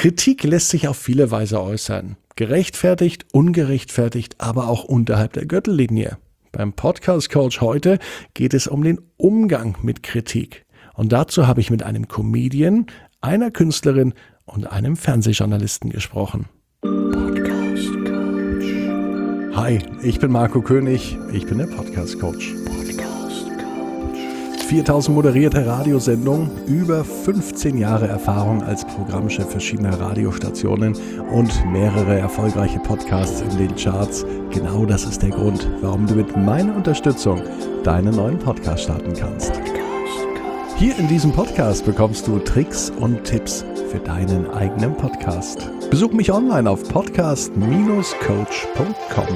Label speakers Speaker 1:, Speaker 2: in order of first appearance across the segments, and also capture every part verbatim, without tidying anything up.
Speaker 1: Kritik lässt sich auf viele Weise äußern. Gerechtfertigt, ungerechtfertigt, aber auch unterhalb der Gürtellinie. Beim Podcast Coach heute geht es um den Umgang mit Kritik. Und dazu habe ich mit einem Comedian, einer Künstlerin und einem Fernsehjournalisten gesprochen. Podcast Coach. Hi, ich bin Marco König, ich bin der Podcast Coach. Podcast Coach. viertausend moderierte Radiosendungen, über fünfzehn Jahre Erfahrung als Programmchef verschiedener Radiostationen und mehrere erfolgreiche Podcasts in den Charts. Genau das ist der Grund, warum du mit meiner Unterstützung deinen neuen Podcast starten kannst. Hier in diesem Podcast bekommst du Tricks und Tipps für deinen eigenen Podcast. Besuch mich online auf podcast coach punkt com.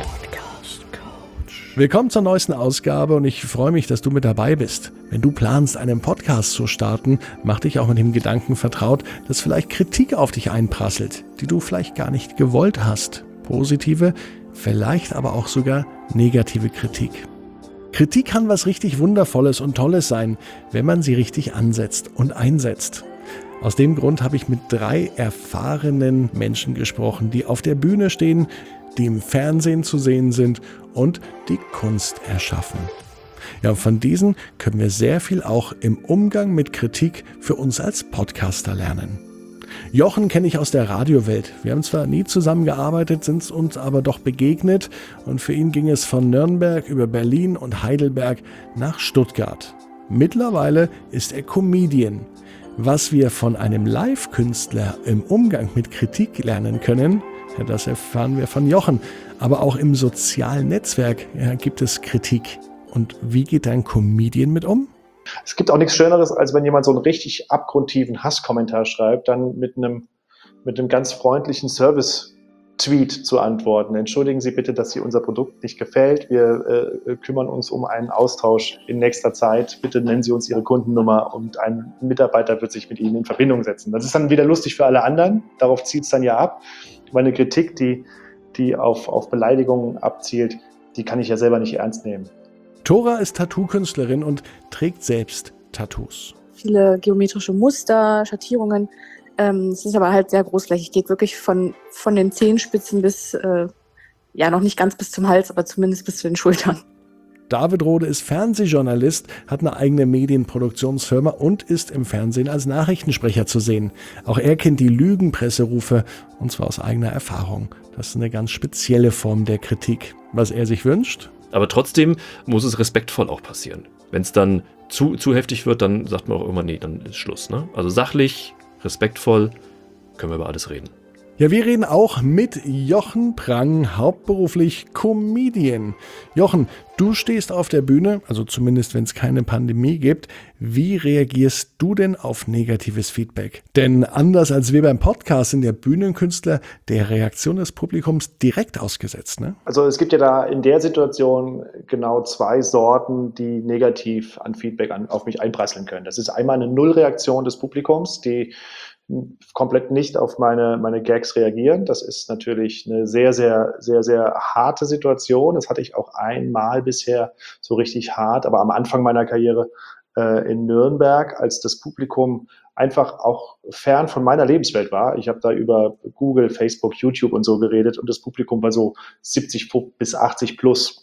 Speaker 1: Willkommen zur neuesten Ausgabe und ich freue mich, dass du mit dabei bist. Wenn du planst, einen Podcast zu starten, mach dich auch mit dem Gedanken vertraut, dass vielleicht Kritik auf dich einprasselt, die du vielleicht gar nicht gewollt hast. Positive, vielleicht aber auch sogar negative Kritik. Kritik kann was richtig Wundervolles und Tolles sein, wenn man sie richtig ansetzt und einsetzt. Aus dem Grund habe ich mit drei erfahrenen Menschen gesprochen, die auf der Bühne stehen, die im Fernsehen zu sehen sind und die Kunst erschaffen. Ja, und von diesen können wir sehr viel auch im Umgang mit Kritik für uns als Podcaster lernen. Jochen kenne ich aus der Radiowelt. Wir haben zwar nie zusammengearbeitet, sind uns aber doch begegnet und für ihn ging es von Nürnberg über Berlin und Heidelberg nach Stuttgart. Mittlerweile ist er Comedian. Was wir von einem Live-Künstler im Umgang mit Kritik lernen können, ja, das erfahren wir von Jochen. Aber auch im sozialen Netzwerk ja, gibt es Kritik. Und wie geht ein Comedian mit um?
Speaker 2: Es gibt auch nichts Schöneres, als wenn jemand so einen richtig abgrundtiefen Hasskommentar schreibt, dann mit einem, mit einem ganz freundlichen Service-Tweet zu antworten. Entschuldigen Sie bitte, dass Sie unser Produkt nicht gefällt. Wir äh, kümmern uns um einen Austausch in nächster Zeit. Bitte nennen Sie uns Ihre Kundennummer und ein Mitarbeiter wird sich mit Ihnen in Verbindung setzen. Das ist dann wieder lustig für alle anderen. Darauf zielt es dann ja ab. Weil eine Kritik, die, die auf, auf Beleidigungen abzielt, die kann ich ja selber nicht ernst nehmen.
Speaker 1: Thora ist Tattoo-Künstlerin und trägt selbst Tattoos.
Speaker 3: Viele geometrische Muster, Schattierungen. Ähm, es ist aber halt sehr großflächig. Geht wirklich von, von den Zehenspitzen bis, äh, ja noch nicht ganz bis zum Hals, aber zumindest bis zu den Schultern.
Speaker 1: David Rode ist Fernsehjournalist, hat eine eigene Medienproduktionsfirma und ist im Fernsehen als Nachrichtensprecher zu sehen. Auch er kennt die Lügenpresserufe und zwar aus eigener Erfahrung. Das ist eine ganz spezielle Form der Kritik. Was er sich wünscht?
Speaker 4: Aber trotzdem muss es respektvoll auch passieren. Wenn es dann zu, zu heftig wird, dann sagt man auch immer, nee, dann ist Schluss. Ne? Also sachlich, respektvoll, können wir über alles reden.
Speaker 1: Ja, wir reden auch mit Jochen Prang, hauptberuflich Comedian. Jochen, du stehst auf der Bühne, also zumindest wenn es keine Pandemie gibt. Wie reagierst du denn auf negatives Feedback? Denn anders als wir beim Podcast sind der Bühnenkünstler der Reaktion des Publikums direkt ausgesetzt, ne?
Speaker 2: Also es gibt ja da in der Situation genau zwei Sorten, die negativ an Feedback an, auf mich einprasseln können. Das ist einmal eine Nullreaktion des Publikums, die komplett nicht auf meine, meine Gags reagieren. Das ist natürlich eine sehr, sehr, sehr, sehr harte Situation. Das hatte ich auch einmal bisher so richtig hart, aber am Anfang meiner Karriere äh, in Nürnberg, als das Publikum einfach auch fern von meiner Lebenswelt war. Ich habe da über Google, Facebook, YouTube und so geredet und das Publikum war so siebzig bis achtzig plus.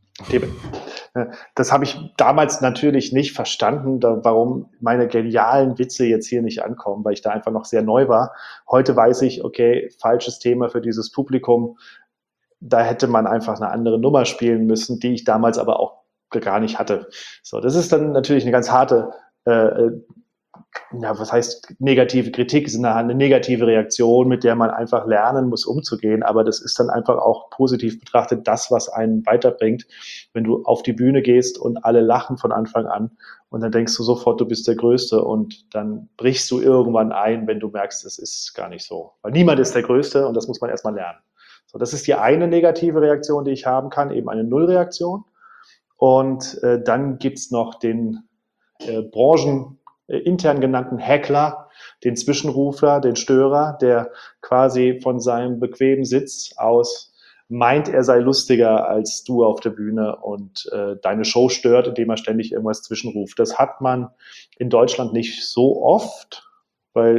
Speaker 2: Das habe ich damals natürlich nicht verstanden, da, warum meine genialen Witze jetzt hier nicht ankommen, weil ich da einfach noch sehr neu war. Heute weiß ich, okay, falsches Thema für dieses Publikum. Da hätte man einfach eine andere Nummer spielen müssen, die ich damals aber auch gar nicht hatte. So, das ist dann natürlich eine ganz harte äh, ja, was heißt negative Kritik? Es ist eine, eine negative Reaktion, mit der man einfach lernen muss, umzugehen. Aber das ist dann einfach auch positiv betrachtet das, was einen weiterbringt. Wenn du auf die Bühne gehst und alle lachen von Anfang an und dann denkst du sofort, du bist der Größte und dann brichst du irgendwann ein, wenn du merkst, es ist gar nicht so. Weil niemand ist der Größte und das muss man erstmal lernen. So, das ist die eine negative Reaktion, die ich haben kann, eben eine Nullreaktion. Und äh, dann gibt's noch den äh, Branchen intern genannten Heckler, den Zwischenrufer, den Störer, der quasi von seinem bequemen Sitz aus meint, er sei lustiger als du auf der Bühne und äh, deine Show stört, indem er ständig irgendwas zwischenruft. Das hat man in Deutschland nicht so oft, weil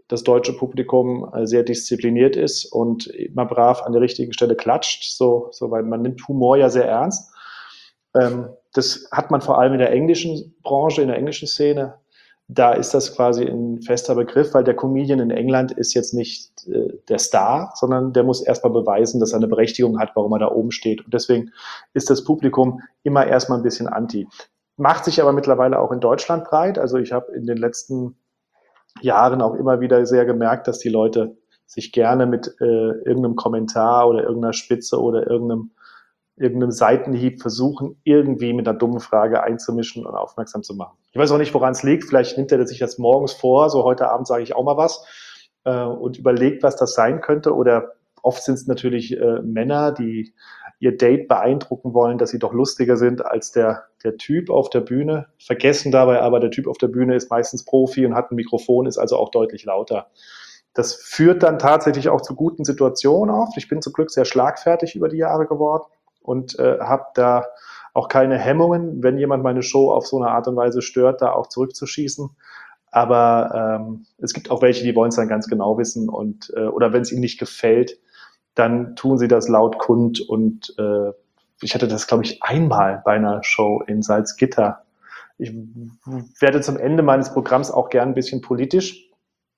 Speaker 2: das deutsche Publikum äh, sehr diszipliniert ist und immer brav an der richtigen Stelle klatscht, so, so weil man nimmt Humor ja sehr ernst. Ähm, das hat man vor allem in der englischen Branche, in der englischen Szene. Da ist das quasi ein fester Begriff, weil der Comedian in England ist jetzt nicht äh, der Star, sondern der muss erstmal beweisen, dass er eine Berechtigung hat, warum er da oben steht. Und deswegen ist das Publikum immer erstmal ein bisschen anti. Macht sich aber mittlerweile auch in Deutschland breit. Also ich habe in den letzten Jahren auch immer wieder sehr gemerkt, dass die Leute sich gerne mit äh, irgendeinem Kommentar oder irgendeiner Spitze oder irgendeinem irgendeinem Seitenhieb versuchen, irgendwie mit einer dummen Frage einzumischen und aufmerksam zu machen. Ich weiß auch nicht, woran es liegt. Vielleicht nimmt er sich das morgens vor, so heute Abend sage ich auch mal was äh, und überlegt, was das sein könnte. Oder oft sind es natürlich äh, Männer, die ihr Date beeindrucken wollen, dass sie doch lustiger sind als der, der Typ auf der Bühne. Vergessen dabei aber, der Typ auf der Bühne ist meistens Profi und hat ein Mikrofon, ist also auch deutlich lauter. Das führt dann tatsächlich auch zu guten Situationen oft. Ich bin zum Glück sehr schlagfertig über die Jahre geworden und äh, habe da auch keine Hemmungen, wenn jemand meine Show auf so eine Art und Weise stört, da auch zurückzuschießen. Aber ähm, es gibt auch welche, die wollen es dann ganz genau wissen und äh, oder wenn es ihnen nicht gefällt, dann tun sie das laut kund. Und äh, ich hatte das, glaube ich, einmal bei einer Show in Salzgitter. Ich werde zum Ende meines Programms auch gern ein bisschen politisch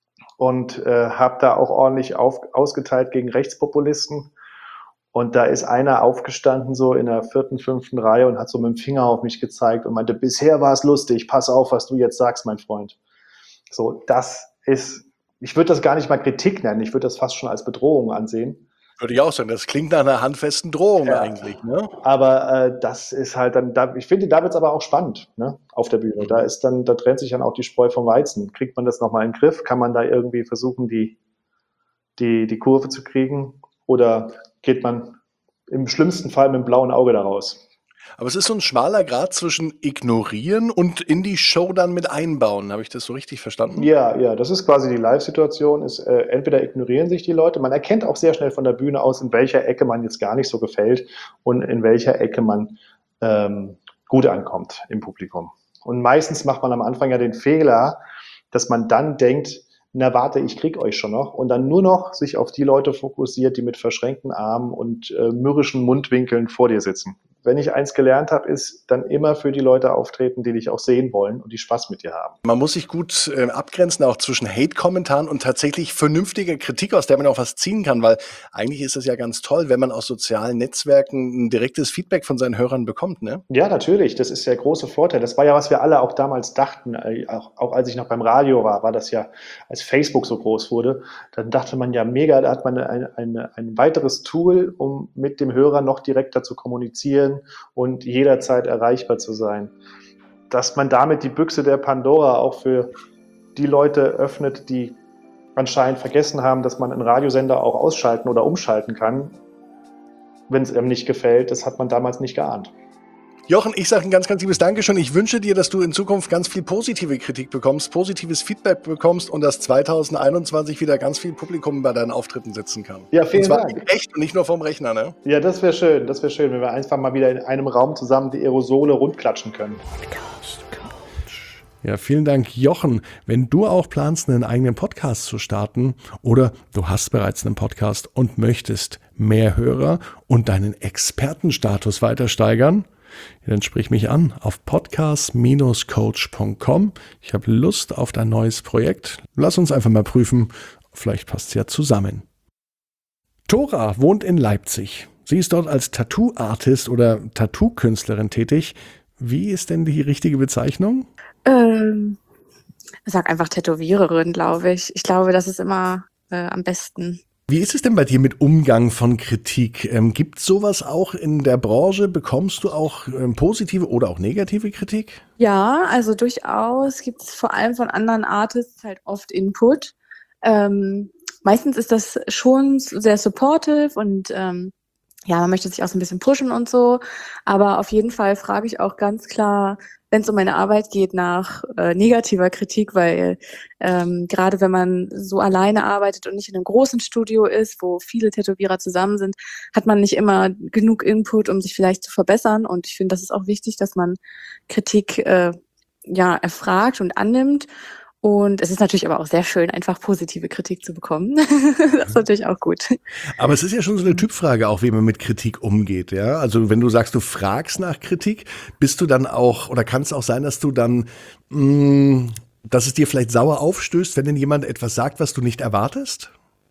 Speaker 2: und äh, habe da auch ordentlich auf, ausgeteilt gegen Rechtspopulisten. Und da ist einer aufgestanden, so in der vierten, fünften Reihe und hat so mit dem Finger auf mich gezeigt und meinte, bisher war es lustig, pass auf, was du jetzt sagst, mein Freund. So, das ist, ich würde das gar nicht mal Kritik nennen, ich würde das fast schon als Bedrohung ansehen.
Speaker 1: Würde ich auch sagen, das klingt nach einer handfesten Drohung
Speaker 2: Ja,
Speaker 1: eigentlich, ne?
Speaker 2: Aber äh, das ist halt dann, da, ich finde, da wird es aber auch spannend, ne, auf der Bühne. Mhm. Da ist dann, da trennt sich dann auch die Spreu vom Weizen. Kriegt man das nochmal in den Griff? Kann man da irgendwie versuchen, die, die, die Kurve zu kriegen? Oder geht man im schlimmsten Fall mit dem blauen Auge da raus?
Speaker 1: Aber es ist so ein schmaler Grat zwischen ignorieren und in die Show dann mit einbauen. Habe ich das so richtig verstanden?
Speaker 2: Ja, ja, das ist quasi die Live-Situation. Ist, äh, entweder ignorieren sich die Leute, man erkennt auch sehr schnell von der Bühne aus, in welcher Ecke man jetzt gar nicht so gefällt und in welcher Ecke man ähm, gut ankommt im Publikum. Und meistens macht man am Anfang ja den Fehler, dass man dann denkt, na warte, ich krieg euch schon noch, und dann nur noch sich auf die Leute fokussiert, die mit verschränkten Armen und äh, mürrischen Mundwinkeln vor dir sitzen. Wenn ich eins gelernt habe, ist dann immer für die Leute auftreten, die dich auch sehen wollen und die Spaß mit dir haben.
Speaker 1: Man muss sich gut äh, abgrenzen, auch zwischen Hate-Kommentaren und tatsächlich vernünftiger Kritik, aus der man auch was ziehen kann, weil eigentlich ist es ja ganz toll, wenn man aus sozialen Netzwerken ein direktes Feedback von seinen Hörern bekommt, ne?
Speaker 2: Ja, natürlich, das ist der große Vorteil. Das war ja, was wir alle auch damals dachten, auch, auch als ich noch beim Radio war, war das ja, als Facebook so groß wurde, dann dachte man ja mega, da hat man ein, ein, ein weiteres Tool, um mit dem Hörer noch direkter zu kommunizieren und jederzeit erreichbar zu sein. Dass man damit die Büchse der Pandora auch für die Leute öffnet, die anscheinend vergessen haben, dass man einen Radiosender auch ausschalten oder umschalten kann, wenn es einem nicht gefällt, das hat man damals nicht geahnt.
Speaker 1: Jochen, ich sage ein ganz, ganz liebes Dankeschön. Ich wünsche dir, dass du in Zukunft ganz viel positive Kritik bekommst, positives Feedback bekommst und dass zwanzig einundzwanzig wieder ganz viel Publikum bei deinen Auftritten sitzen kann.
Speaker 2: Ja, vielen
Speaker 1: und zwar
Speaker 2: Dank.
Speaker 1: echt und nicht nur vom Rechner, ne?
Speaker 2: Ja, das wäre schön, das wäre schön, wenn wir einfach mal wieder in einem Raum zusammen die Aerosole rundklatschen können.
Speaker 1: Ja, vielen Dank, Jochen. Wenn du auch planst, einen eigenen Podcast zu starten oder du hast bereits einen Podcast und möchtest mehr Hörer und deinen Expertenstatus weiter steigern, dann sprich mich an auf podcast Bindestrich coach Punkt com. Ich habe Lust auf dein neues Projekt. Lass uns einfach mal prüfen, vielleicht passt es ja zusammen. Thora wohnt in Leipzig. Sie ist dort als Tattoo-Artist oder Tattoo-Künstlerin tätig. Wie ist denn die richtige Bezeichnung?
Speaker 3: Ähm, sag einfach Tätowiererin, glaube ich. Ich glaube, das ist immer äh, am besten.
Speaker 1: Wie ist es denn bei dir mit Umgang von Kritik? Ähm, gibt es sowas auch in der Branche? Bekommst du auch ähm, positive oder auch negative Kritik?
Speaker 3: Ja, also durchaus gibt es vor allem von anderen Artists halt oft Input. Ähm, meistens ist das schon sehr supportive und ähm, ja, man möchte sich auch so ein bisschen pushen und so. Aber auf jeden Fall frage ich auch ganz klar, wenn es um meine Arbeit geht, nach äh, negativer Kritik, weil ähm, gerade wenn man so alleine arbeitet und nicht in einem großen Studio ist, wo viele Tätowierer zusammen sind, hat man nicht immer genug Input, um sich vielleicht zu verbessern. Und ich finde, das ist auch wichtig, dass man Kritik äh, ja erfragt und annimmt. Und es ist natürlich aber auch sehr schön, einfach positive Kritik zu bekommen. Das ist natürlich auch gut.
Speaker 1: Aber es ist ja schon so eine Typfrage auch, wie man mit Kritik umgeht, ja? Also wenn du sagst, du fragst nach Kritik, bist du dann auch, oder kann es auch sein, dass du dann, mh, dass es dir vielleicht sauer aufstößt, wenn denn jemand etwas sagt, was du nicht erwartest?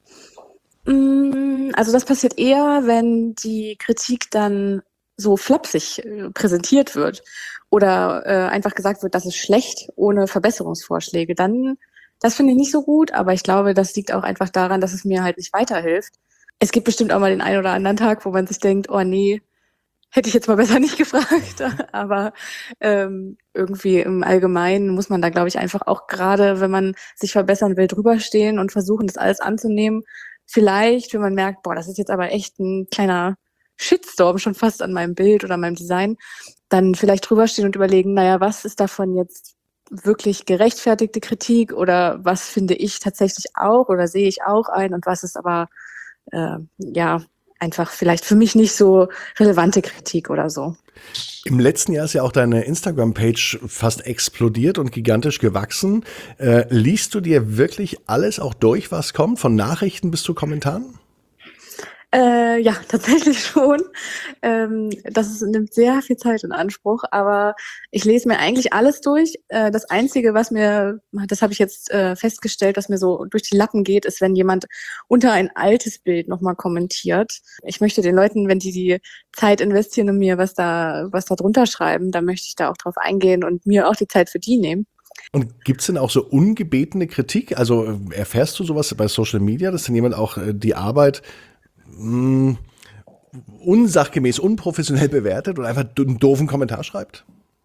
Speaker 3: Also das passiert eher, wenn die Kritik dann so flapsig äh, präsentiert wird oder äh, einfach gesagt wird, das ist schlecht, ohne Verbesserungsvorschläge. Dann, das finde ich nicht so gut, aber ich glaube, das liegt auch einfach daran, dass es mir halt nicht weiterhilft. Es gibt bestimmt auch mal den einen oder anderen Tag, wo man sich denkt, oh nee, hätte ich jetzt mal besser nicht gefragt. Aber ähm, irgendwie im Allgemeinen muss man da, glaube ich, einfach auch gerade, wenn man sich verbessern will, drüberstehen und versuchen, das alles anzunehmen. Vielleicht, wenn man merkt, boah, das ist jetzt aber echt ein kleiner Shitstorm schon fast an meinem Bild oder meinem Design, dann vielleicht drüberstehen und überlegen, naja, was ist davon jetzt wirklich gerechtfertigte Kritik oder was finde ich tatsächlich auch oder sehe ich auch ein und was ist aber äh, ja einfach vielleicht für mich nicht so relevante Kritik oder so.
Speaker 1: Im letzten Jahr ist ja auch deine Instagram-Page fast explodiert und gigantisch gewachsen. Äh, liest du dir wirklich alles auch durch, was kommt, von Nachrichten bis zu Kommentaren?
Speaker 3: Äh, ja, tatsächlich schon. Ähm, das ist, nimmt sehr viel Zeit in Anspruch, aber ich lese mir eigentlich alles durch. Äh, das Einzige, was mir, das habe ich jetzt äh, festgestellt, was mir so durch die Lappen geht, ist, wenn jemand unter ein altes Bild nochmal kommentiert. Ich möchte den Leuten, wenn die die Zeit investieren und mir was da, was da drunter schreiben, dann möchte ich da auch drauf eingehen und mir auch die Zeit für die nehmen.
Speaker 1: Und gibt's denn auch so ungebetene Kritik? Also erfährst du sowas bei Social Media, dass denn jemand auch äh, die Arbeit mh, unsachgemäß, unprofessionell bewertet und einfach einen doofen Kommentar schreibt?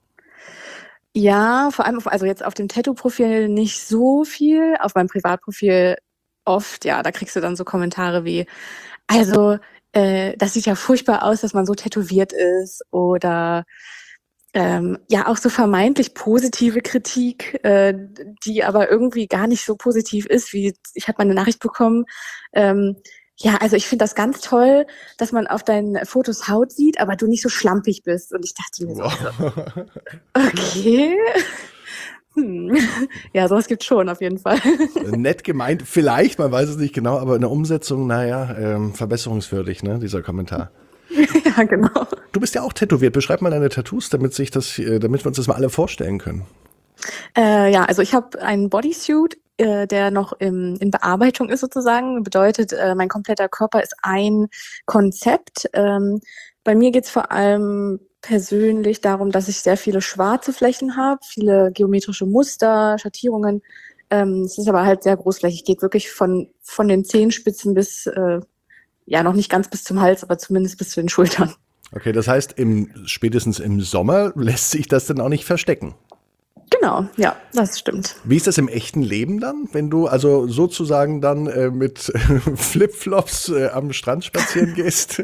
Speaker 3: Ja, vor allem, auf, also jetzt auf dem Tattoo-Profil nicht so viel, auf meinem Privatprofil oft, ja, da kriegst du dann so Kommentare wie, also äh, das sieht ja furchtbar aus, dass man so tätowiert ist oder ähm, ja auch so vermeintlich positive Kritik, äh, die aber irgendwie gar nicht so positiv ist, wie ich habe mal eine Nachricht bekommen, ähm, ja, also ich finde das ganz toll, dass man auf deinen Fotos Haut sieht, aber du nicht so schlampig bist. Und ich dachte mir so,
Speaker 1: Wow.
Speaker 3: okay. Hm. Ja, sowas gibt's schon auf jeden Fall.
Speaker 1: Nett gemeint, vielleicht, man weiß es nicht genau, aber in der Umsetzung, naja, ähm, verbesserungswürdig, ne, dieser Kommentar.
Speaker 3: Ja, genau.
Speaker 1: Du bist ja auch tätowiert. Beschreib mal deine Tattoos, damit sich das, äh, damit wir uns das mal alle vorstellen können.
Speaker 3: Äh, ja, also ich habe einen Bodysuit, äh, der noch im, in Bearbeitung ist sozusagen. Bedeutet, äh, mein kompletter Körper ist ein Konzept. Ähm, bei mir geht's vor allem persönlich darum, dass ich sehr viele schwarze Flächen habe, viele geometrische Muster, Schattierungen. Ähm, es ist aber halt sehr großflächig. Geht wirklich von, von den Zehenspitzen bis, äh, ja, noch nicht ganz bis zum Hals, aber zumindest bis zu den Schultern.
Speaker 1: Okay, das heißt, im, spätestens im Sommer lässt sich das dann auch nicht verstecken.
Speaker 3: Genau, ja, das stimmt.
Speaker 1: Wie ist das im echten Leben dann, wenn du also sozusagen dann äh, mit Flipflops äh, am Strand spazieren gehst?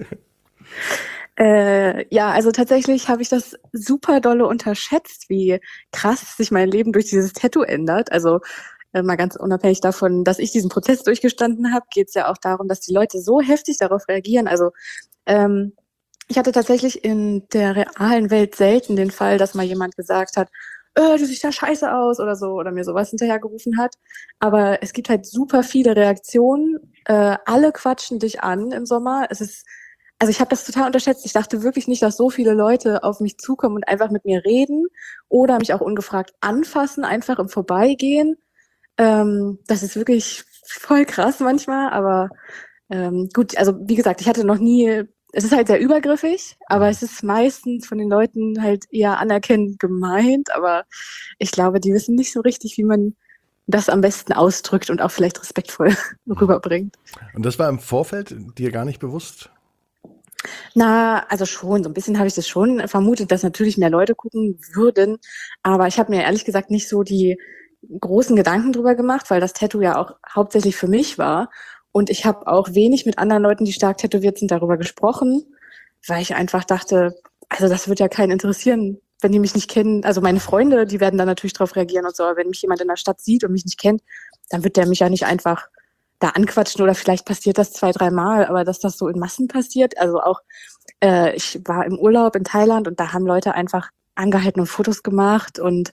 Speaker 3: Äh, ja, also tatsächlich habe ich das super dolle unterschätzt, wie krass sich mein Leben durch dieses Tattoo ändert. Also äh, mal ganz unabhängig davon, dass ich diesen Prozess durchgestanden habe, geht es ja auch darum, dass die Leute so heftig darauf reagieren. Also ähm, ich hatte tatsächlich in der realen Welt selten den Fall, dass mal jemand gesagt hat, äh, du siehst ja scheiße aus oder so, oder mir sowas hinterhergerufen hat. Aber es gibt halt super viele Reaktionen. Äh, alle quatschen dich an im Sommer. Es ist, also ich habe das total unterschätzt. Ich dachte wirklich nicht, dass so viele Leute auf mich zukommen und einfach mit mir reden oder mich auch ungefragt anfassen, einfach im Vorbeigehen. Ähm, das ist wirklich voll krass manchmal, aber ähm, gut, also wie gesagt, ich hatte noch nie, es ist halt sehr übergriffig, aber es ist meistens von den Leuten halt eher anerkennend gemeint, aber ich glaube, die wissen nicht so richtig, wie man das am besten ausdrückt und auch vielleicht respektvoll rüberbringt.
Speaker 1: Und das war im Vorfeld dir gar nicht bewusst?
Speaker 3: Na, also schon, so ein bisschen habe ich das schon vermutet, dass natürlich mehr Leute gucken würden, aber ich habe mir ehrlich gesagt nicht so die großen Gedanken drüber gemacht, weil das Tattoo ja auch hauptsächlich für mich war. Und ich habe auch wenig mit anderen Leuten, die stark tätowiert sind, darüber gesprochen, weil ich einfach dachte, also das wird ja keinen interessieren, wenn die mich nicht kennen. Also meine Freunde, die werden dann natürlich drauf reagieren und so, aber wenn mich jemand in der Stadt sieht und mich nicht kennt, dann wird der mich ja nicht einfach da anquatschen oder vielleicht passiert das zwei, dreimal, aber dass das so in Massen passiert, also auch, äh, ich war im Urlaub in Thailand und da haben Leute einfach angehalten und Fotos gemacht und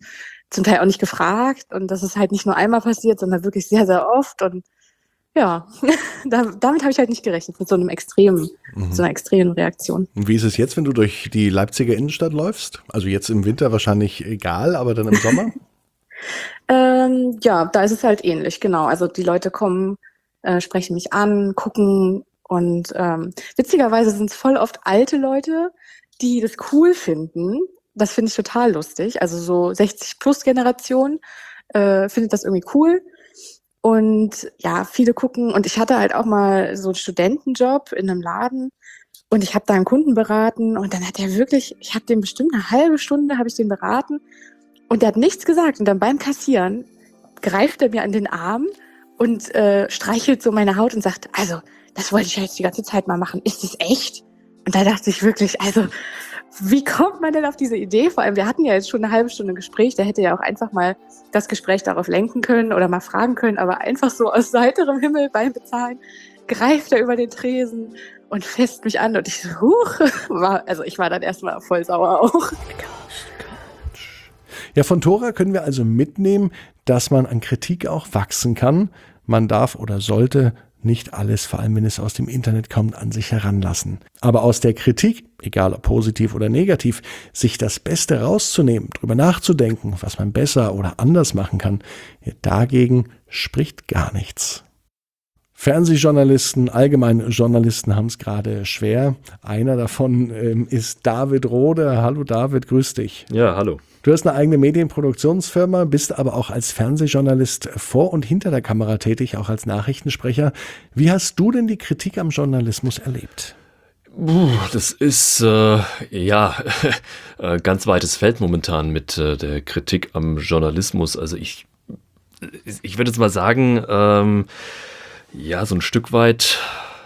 Speaker 3: zum Teil auch nicht gefragt und das ist halt nicht nur einmal passiert, sondern wirklich sehr, sehr oft und ja, da, damit habe ich halt nicht gerechnet, mit so einem extremen, mhm. so einer extremen Reaktion.
Speaker 1: Und wie ist es jetzt, wenn du durch die Leipziger Innenstadt läufst? Also jetzt im Winter wahrscheinlich egal, aber dann im Sommer?
Speaker 3: ähm, ja, da ist es halt ähnlich, genau. Also die Leute kommen, äh, sprechen mich an, gucken und ähm, witzigerweise sind es voll oft alte Leute, die das cool finden. Das finde ich total lustig. Also so sechzig-plus-Generation äh, findet das irgendwie cool. Und ja, viele gucken. Und ich hatte halt auch mal so einen Studentenjob in einem Laden. Und ich habe da einen Kunden beraten. Und dann hat er wirklich, ich habe den bestimmt eine halbe Stunde, habe ich den beraten. Und der hat nichts gesagt. Und dann beim Kassieren greift er mir an den Arm und äh, streichelt so meine Haut und sagt, also, das wollte ich jetzt die ganze Zeit mal machen. Ist das echt? Und da dachte ich wirklich, also, wie kommt man denn auf diese Idee? Vor allem, wir hatten ja jetzt schon eine halbe Stunde Gespräch, der hätte ja auch einfach mal das Gespräch darauf lenken können oder mal fragen können, aber einfach so aus heiterem Himmel beim Bezahlen greift er über den Tresen und fässt mich an und ich so, huch, war, also ich war dann erstmal voll sauer auch.
Speaker 1: Ja, von Thora können wir also mitnehmen, dass man an Kritik auch wachsen kann. Man darf oder sollte nicht alles, vor allem wenn es aus dem Internet kommt, an sich heranlassen. Aber aus der Kritik, egal ob positiv oder negativ, sich das Beste rauszunehmen, drüber nachzudenken, was man besser oder anders machen kann, ja, dagegen spricht gar nichts. Fernsehjournalisten, allgemein Journalisten haben es gerade schwer. Einer davon ähm, ist David Rohde. Hallo David, grüß dich.
Speaker 4: Ja, hallo.
Speaker 1: Du hast eine eigene Medienproduktionsfirma, bist aber auch als Fernsehjournalist vor und hinter der Kamera tätig, auch als Nachrichtensprecher. Wie hast du denn die Kritik am Journalismus erlebt?
Speaker 4: Das ist äh, ja ganz weites Feld momentan mit äh, der Kritik am Journalismus. Also ich, ich würde jetzt mal sagen, ähm, ja, so ein Stück weit,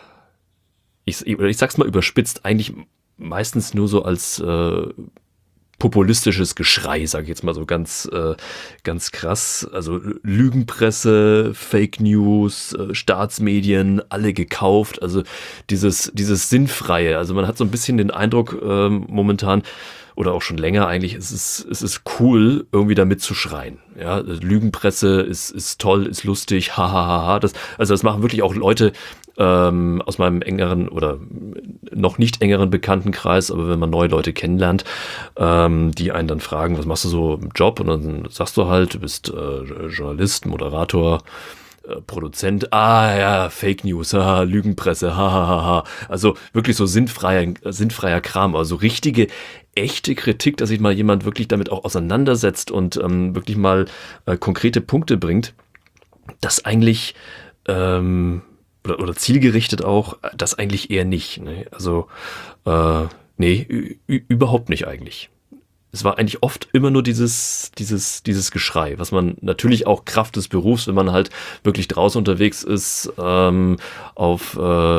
Speaker 4: ich, ich sag's mal überspitzt, eigentlich meistens nur so als äh, populistisches Geschrei, sage ich jetzt mal so ganz, äh, ganz krass. Also Lügenpresse, Fake News, äh, Staatsmedien, alle gekauft. Also dieses, dieses Sinnfreie. Also man hat so ein bisschen den Eindruck äh, momentan, oder auch schon länger eigentlich, es ist, es ist cool, irgendwie damit zu schreien. Ja, Lügenpresse ist, ist toll, ist lustig, hahaha. Das, also das machen wirklich auch Leute ähm, aus meinem engeren oder noch nicht engeren Bekanntenkreis, aber wenn man neue Leute kennenlernt, ähm, die einen dann fragen, was machst du so im Job? Und dann sagst du halt, du bist äh, Journalist, Moderator, Produzent, ah ja, Fake News, haha, Lügenpresse, hahaha. Ha, ha. Also wirklich so sinnfreier, sinnfreier Kram, also richtige, echte Kritik, dass sich mal jemand wirklich damit auch auseinandersetzt und ähm, wirklich mal äh, konkrete Punkte bringt, das eigentlich, ähm, oder, oder zielgerichtet auch, das eigentlich eher nicht. Ne? Also, äh, nee, ü- ü- überhaupt nicht eigentlich. Es war eigentlich oft immer nur dieses, dieses, dieses Geschrei, was man natürlich auch Kraft des Berufs, wenn man halt wirklich draußen unterwegs ist, ähm, auf, äh,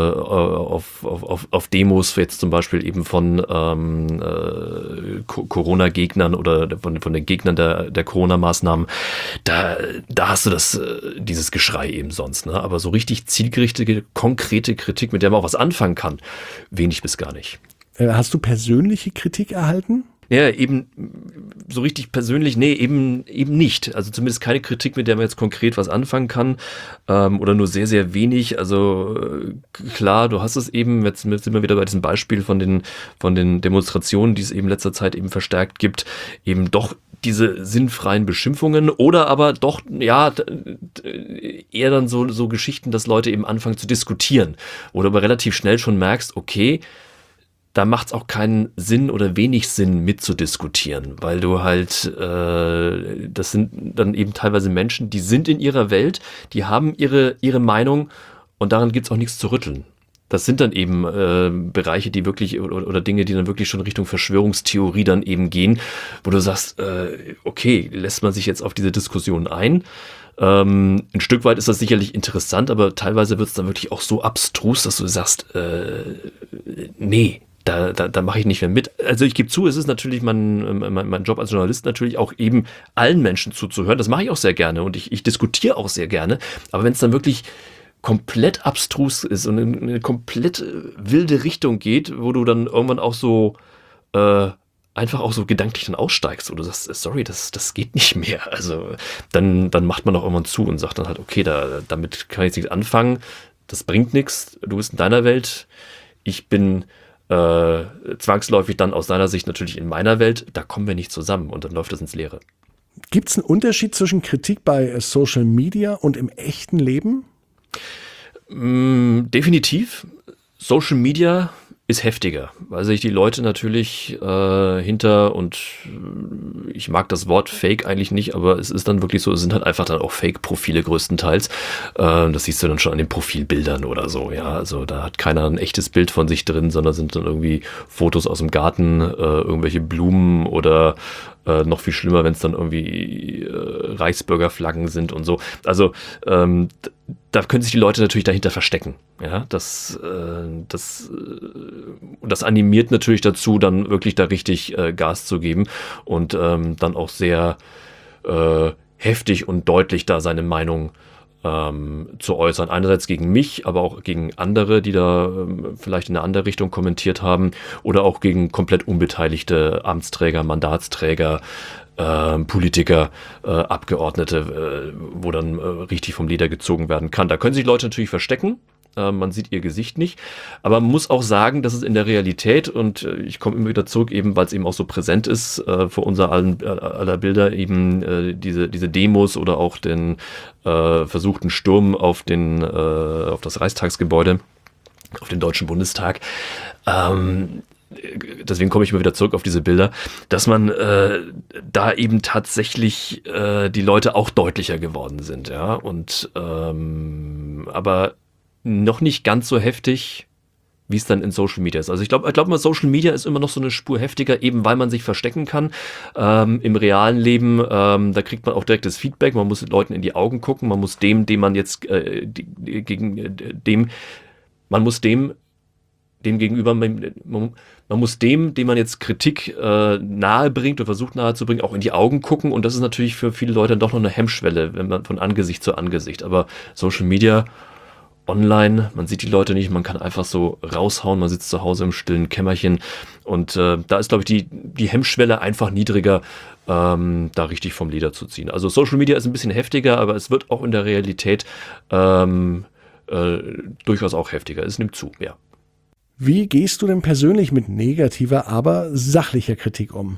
Speaker 4: auf, auf, auf, auf Demos, jetzt zum Beispiel eben von ähm, äh, Corona-Gegnern oder von, von den Gegnern der, der Corona-Maßnahmen, da, da hast du das, äh, dieses Geschrei eben sonst, ne? Aber so richtig zielgerichtete, konkrete Kritik, mit der man auch was anfangen kann, wenig bis gar nicht.
Speaker 1: Hast du persönliche Kritik erhalten?
Speaker 4: Ja, eben so richtig persönlich, nee, eben eben nicht. Also zumindest keine Kritik, mit der man jetzt konkret was anfangen kann, ähm, oder nur sehr, sehr wenig. Also äh, klar, du hast es eben, jetzt sind wir wieder bei diesem Beispiel von den, von den Demonstrationen, die es eben in letzter Zeit eben verstärkt gibt, eben doch diese sinnfreien Beschimpfungen oder aber doch, ja, eher dann so, so Geschichten, dass Leute eben anfangen zu diskutieren, wo du aber relativ schnell schon merkst, okay, da macht es auch keinen Sinn oder wenig Sinn mitzudiskutieren, weil du halt, äh, das sind dann eben teilweise Menschen, die sind in ihrer Welt, die haben ihre, ihre Meinung und daran gibt es auch nichts zu rütteln. Das sind dann eben äh, Bereiche, die wirklich oder, oder Dinge, die dann wirklich schon Richtung Verschwörungstheorie dann eben gehen, wo du sagst, äh, okay, lässt man sich jetzt auf diese Diskussion ein? Ähm, ein Stück weit ist das sicherlich interessant, aber teilweise wird es dann wirklich auch so abstrus, dass du sagst, äh, nee, Da, da, da mache ich nicht mehr mit. Also ich gebe zu, es ist natürlich mein, mein, mein Job als Journalist natürlich auch eben allen Menschen zuzuhören. Das mache ich auch sehr gerne und ich, ich diskutiere auch sehr gerne. Aber wenn es dann wirklich komplett abstrus ist und in eine komplett wilde Richtung geht, wo du dann irgendwann auch so äh, einfach auch so gedanklich dann aussteigst oder sagst, sorry, das, das geht nicht mehr. Also dann, dann macht man auch irgendwann zu und sagt dann halt, okay, da, damit kann ich jetzt nichts anfangen, das bringt nichts, du bist in deiner Welt, ich bin äh, zwangsläufig dann aus deiner Sicht natürlich in meiner Welt, da kommen wir nicht zusammen und dann läuft das ins Leere.
Speaker 1: Gibt es einen Unterschied zwischen Kritik bei Social Media und im echten Leben?
Speaker 4: Mm, definitiv. Social Media ist heftiger, weil sich die Leute natürlich äh, hinter, und äh, ich mag das Wort Fake eigentlich nicht, aber es ist dann wirklich so, es sind halt einfach dann auch Fake-Profile größtenteils. Äh, das siehst du dann schon an den Profilbildern oder so, ja. Also da hat keiner ein echtes Bild von sich drin, sondern sind dann irgendwie Fotos aus dem Garten, äh, irgendwelche Blumen oder äh, noch viel schlimmer, wenn es dann irgendwie äh, Reichsbürgerflaggen sind und so. Also ähm, da können sich die Leute natürlich dahinter verstecken. Ja, das, äh, das, äh, das animiert natürlich dazu, dann wirklich da richtig äh, Gas zu geben und ähm, dann auch sehr äh, heftig und deutlich da seine Meinung ähm, zu äußern. Einerseits gegen mich, aber auch gegen andere, die da ähm, vielleicht in eine andere Richtung kommentiert haben oder auch gegen komplett unbeteiligte Amtsträger, Mandatsträger, Äh, Politiker, äh, Abgeordnete, äh, wo dann äh, richtig vom Leder gezogen werden kann. Da können sich Leute natürlich verstecken, äh, man sieht ihr Gesicht nicht, aber man muss auch sagen, dass es in der Realität, und äh, ich komme immer wieder zurück, eben weil es eben auch so präsent ist, äh, vor unser allen, äh, aller Bilder, eben äh, diese, diese Demos oder auch den äh, versuchten Sturm auf, den, äh, auf das Reichstagsgebäude, auf den Deutschen Bundestag. Ähm, Deswegen komme ich immer wieder zurück auf diese Bilder, dass man äh, da eben tatsächlich äh, die Leute auch deutlicher geworden sind, ja, und ähm, aber noch nicht ganz so heftig, wie es dann in Social Media ist. Also ich glaube, ich glaube mal, Social Media ist immer noch so eine Spur heftiger, eben weil man sich verstecken kann. Ähm, im realen Leben, ähm, da kriegt man auch direktes Feedback, man muss den Leuten in die Augen gucken, man muss dem, dem man jetzt äh, die, gegen äh, dem, man muss dem dem gegenüber, man, man muss dem, dem man jetzt Kritik äh, nahe bringt oder versucht nahe zu bringen, auch in die Augen gucken, und das ist natürlich für viele Leute doch noch eine Hemmschwelle, wenn man von Angesicht zu Angesicht, aber Social Media, online, man sieht die Leute nicht, man kann einfach so raushauen, man sitzt zu Hause im stillen Kämmerchen und äh, da ist, glaube ich, die, die Hemmschwelle einfach niedriger, ähm, da richtig vom Leder zu ziehen. Also Social Media ist ein bisschen heftiger, aber es wird auch in der Realität ähm, äh, durchaus auch heftiger, es nimmt zu, ja.
Speaker 1: Wie gehst du denn persönlich mit negativer, aber sachlicher Kritik um?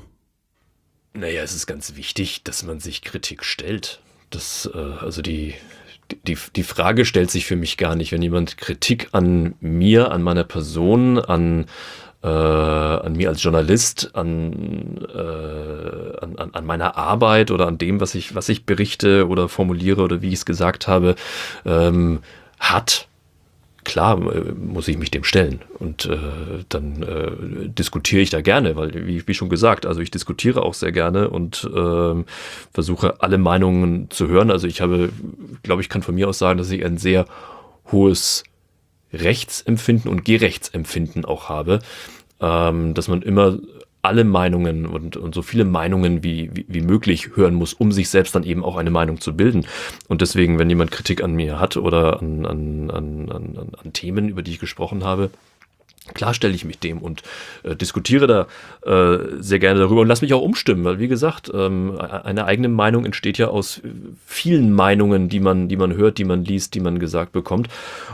Speaker 4: Naja, es ist ganz wichtig, dass man sich Kritik stellt. Das, äh, also die, die, die Frage stellt sich für mich gar nicht, wenn jemand Kritik an mir, an meiner Person, an, äh, an mir als Journalist, an, äh, an, an, an meiner Arbeit oder an dem, was ich, was ich berichte oder formuliere oder wie ich es gesagt habe, ähm, hat. Klar äh, muss ich mich dem stellen und äh, dann äh, diskutiere ich da gerne, weil wie, wie schon gesagt, also ich diskutiere auch sehr gerne und äh, versuche alle Meinungen zu hören. Also ich habe, glaube ich, kann von mir aus sagen, dass ich ein sehr hohes Rechtsempfinden und Gerechtsempfinden auch habe, ähm, dass man immer alle Meinungen und, und so viele Meinungen wie, wie, wie möglich hören muss, um sich selbst dann eben auch eine Meinung zu bilden. Und deswegen, wenn jemand Kritik an mir hat oder an, an, an, an, an Themen, über die ich gesprochen habe, klar stelle ich mich dem und äh, diskutiere da äh, sehr gerne darüber und lass mich auch umstimmen, weil wie gesagt, ähm, eine eigene Meinung entsteht ja aus vielen Meinungen, die man, die man hört, die man liest, die man gesagt bekommt.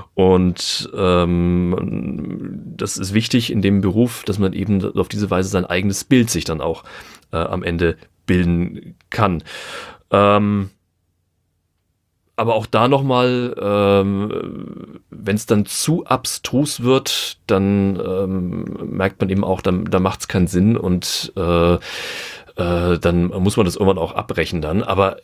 Speaker 4: Und ähm, das ist wichtig in dem Beruf, dass man eben auf diese Weise sein eigenes Bild sich dann auch äh, am Ende bilden kann. Ähm, Aber auch da nochmal, ähm, wenn es dann zu abstrus wird, dann ähm, merkt man eben auch, dann, da macht es keinen Sinn und äh, äh, dann muss man das irgendwann auch abbrechen dann. Aber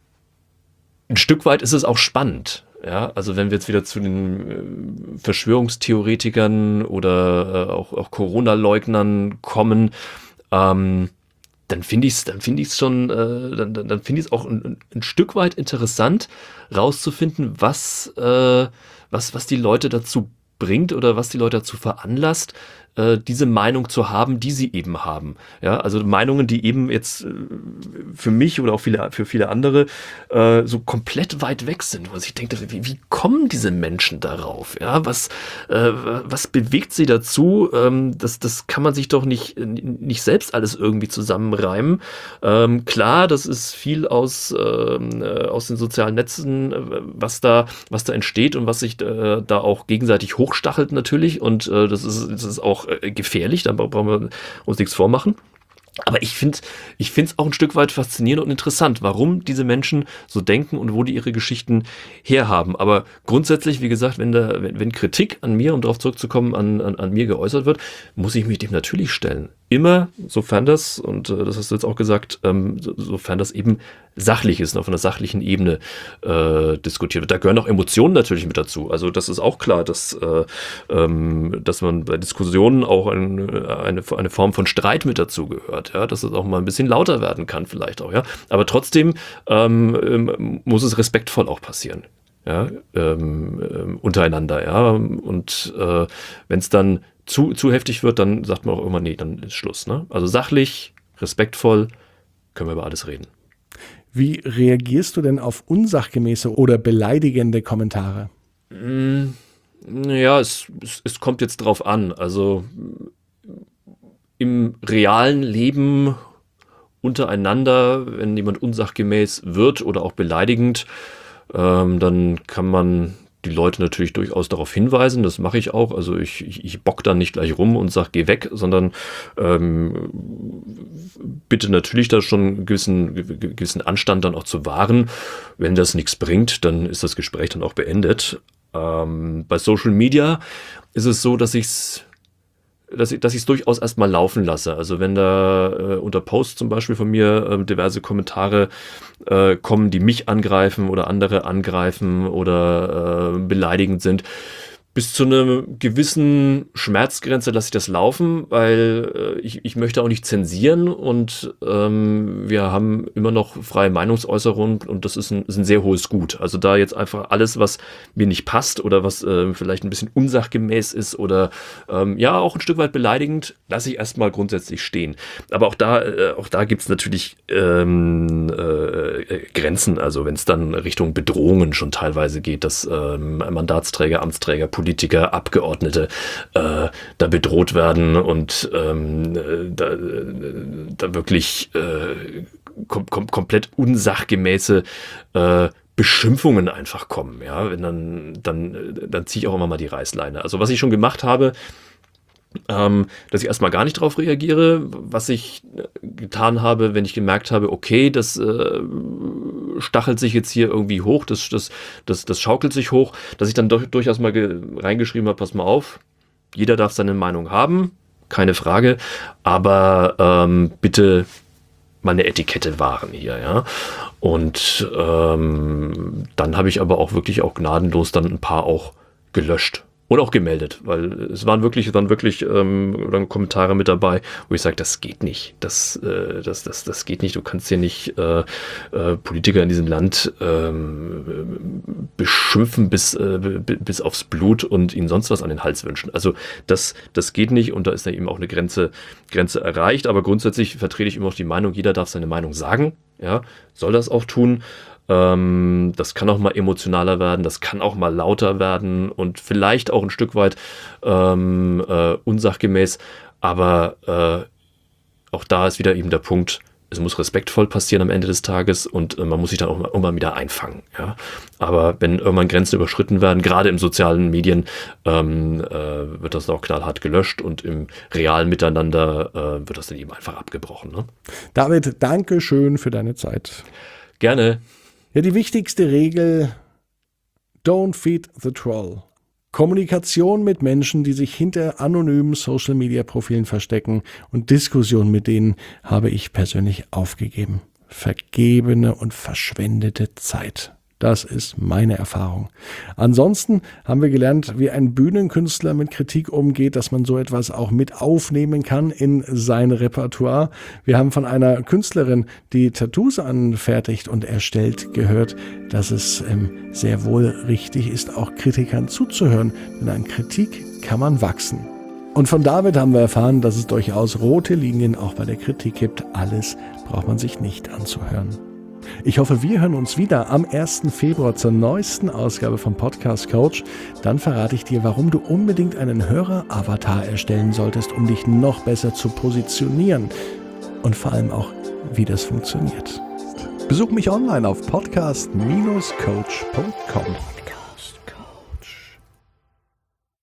Speaker 4: ein Stück weit ist es auch spannend. Ja, also wenn wir jetzt wieder zu den äh, Verschwörungstheoretikern oder äh, auch, auch Corona-Leugnern kommen, ähm, dann finde ich es dann finde ich es schon, äh, dann, dann, dann finde ich es auch ein, ein Stück weit interessant, rauszufinden, was, äh, was, was die Leute dazu bringt oder was die Leute dazu veranlasst, äh, diese Meinung zu haben, die sie eben haben. Ja, also Meinungen, die eben jetzt äh, für mich oder auch viele, für viele andere äh, so komplett weit weg sind. Was ich denke, wie, wie kommen diese Menschen darauf? Ja, was, äh, was bewegt sie dazu? Ähm, das, das kann man sich doch nicht, nicht selbst alles irgendwie zusammenreimen. Ähm, klar, das ist viel aus, ähm, äh, aus den sozialen Netzen, äh, was da, was da entsteht und was sich äh, da auch gegenseitig hochstachelt natürlich. Und äh, das ist, das ist auch äh, gefährlich, da brauchen wir uns nichts vormachen. Aber ich finde ich finde es auch ein Stück weit faszinierend und interessant, warum diese Menschen so denken und wo die ihre Geschichten herhaben. Aber grundsätzlich, wie gesagt, wenn, da, wenn, wenn Kritik an mir, um darauf zurückzukommen, an, an, an mir geäußert wird, muss ich mich dem natürlich stellen. Immer, sofern das, und äh, das hast du jetzt auch gesagt, ähm, so, sofern das eben sachlich ist und auf einer sachlichen Ebene äh, diskutiert wird. Da gehören auch Emotionen natürlich mit dazu. Also das ist auch klar, dass, äh, ähm, dass man bei Diskussionen auch ein, eine, eine Form von Streit mit dazu gehört. Ja, dass es auch mal ein bisschen lauter werden kann vielleicht auch. Ja, aber trotzdem ähm, muss es respektvoll auch passieren. Ja, ähm, ähm, untereinander. Ja, und äh, wenn es dann zu, zu heftig wird, dann sagt man auch immer, nee, dann ist Schluss. Ne? Also sachlich, respektvoll, können wir über alles reden.
Speaker 1: Wie reagierst du denn auf unsachgemäße oder beleidigende Kommentare?
Speaker 4: Mm, ja, es, es, es kommt jetzt drauf an. Also im realen Leben untereinander, wenn jemand unsachgemäß wird oder auch beleidigend, ähm, dann kann man die Leute natürlich durchaus darauf hinweisen, das mache ich auch. Also ich, ich, ich bock dann nicht gleich rum und sage, geh weg, sondern ähm, bitte natürlich da schon einen gewissen, gewissen Anstand dann auch zu wahren. Wenn das nichts bringt, dann ist das Gespräch dann auch beendet. Ähm, bei Social Media ist es so, dass ich es dass ich dass ich es durchaus erstmal laufen lasse. Also wenn da äh, unter Posts zum Beispiel von mir äh, diverse Kommentare äh, kommen, die mich angreifen oder andere angreifen oder äh, beleidigend sind, bis zu einer gewissen Schmerzgrenze lasse ich das laufen, weil äh, ich, ich möchte auch nicht zensieren und ähm, wir haben immer noch freie Meinungsäußerung und das ist ein, ist ein sehr hohes Gut. Also da jetzt einfach alles, was mir nicht passt oder was äh, vielleicht ein bisschen unsachgemäß ist oder ähm, ja auch ein Stück weit beleidigend, lasse ich erstmal grundsätzlich stehen. Aber auch da, äh, auch da gibt es natürlich ähm, äh, Grenzen. Also wenn es dann Richtung Bedrohungen schon teilweise geht, dass ähm, Mandatsträger, Amtsträger, Politiker, Abgeordnete äh, da bedroht werden und ähm, da, da wirklich äh, kom kom komplett unsachgemäße äh, Beschimpfungen einfach kommen. Ja, wenn dann, dann, dann ziehe ich auch immer mal die Reißleine. Also was ich schon gemacht habe, Ähm, dass ich erstmal gar nicht drauf reagiere, was ich getan habe, wenn ich gemerkt habe, okay, das äh, stachelt sich jetzt hier irgendwie hoch, das, das, das, das schaukelt sich hoch, dass ich dann doch, durchaus mal reingeschrieben habe, pass mal auf, jeder darf seine Meinung haben, keine Frage, aber ähm, bitte mal eine Etikette wahren hier, ja. Und ähm, dann habe ich aber auch wirklich auch gnadenlos dann ein paar auch gelöscht. Und auch gemeldet, weil es waren wirklich, es waren wirklich ähm, Kommentare mit dabei, wo ich sage, das geht nicht, das, äh, das, das, das geht nicht, du kannst hier nicht äh, äh, Politiker in diesem Land äh, beschimpfen bis, äh, bis aufs Blut und ihnen sonst was an den Hals wünschen. Also das, das geht nicht und da ist dann eben auch eine Grenze, Grenze erreicht, aber grundsätzlich vertrete ich immer noch die Meinung, jeder darf seine Meinung sagen, ja, soll das auch tun. Das kann auch mal emotionaler werden, das kann auch mal lauter werden und vielleicht auch ein Stück weit ähm, äh, unsachgemäß, aber äh, auch da ist wieder eben der Punkt, es muss respektvoll passieren am Ende des Tages und äh, man muss sich dann auch mal, auch mal wieder einfangen. Ja? Aber wenn irgendwann Grenzen überschritten werden, gerade im sozialen Medien, ähm, äh, wird das auch knallhart gelöscht und im realen Miteinander äh, wird das dann eben einfach abgebrochen. Ne?
Speaker 1: David, danke schön für deine Zeit.
Speaker 4: Gerne.
Speaker 1: Ja, die wichtigste Regel, don't feed the troll. Kommunikation mit Menschen, die sich hinter anonymen Social-Media-Profilen verstecken und Diskussion mit denen habe ich persönlich aufgegeben. Vergebene und verschwendete Zeit. Das ist meine Erfahrung. Ansonsten haben wir gelernt, wie ein Bühnenkünstler mit Kritik umgeht, dass man so etwas auch mit aufnehmen kann in sein Repertoire. Wir haben von einer Künstlerin, die Tattoos anfertigt und erstellt, gehört, dass es ähm, sehr wohl richtig ist, auch Kritikern zuzuhören. Denn an Kritik kann man wachsen. Und von David haben wir erfahren, dass es durchaus rote Linien auch bei der Kritik gibt. Alles braucht man sich nicht anzuhören. Ich hoffe, wir hören uns wieder am ersten Februar zur neuesten Ausgabe vom Podcast Coach. Dann verrate ich dir, warum du unbedingt einen Hörer-Avatar erstellen solltest, um dich noch besser zu positionieren. Und vor allem auch, wie das funktioniert. Besuch mich online auf podcast Bindestrich coach Punkt com.